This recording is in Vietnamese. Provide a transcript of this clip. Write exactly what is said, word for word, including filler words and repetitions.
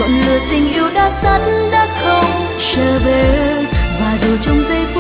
ngọn lửa tình yêu đã tắt đã không trở về, và dù trong giây phút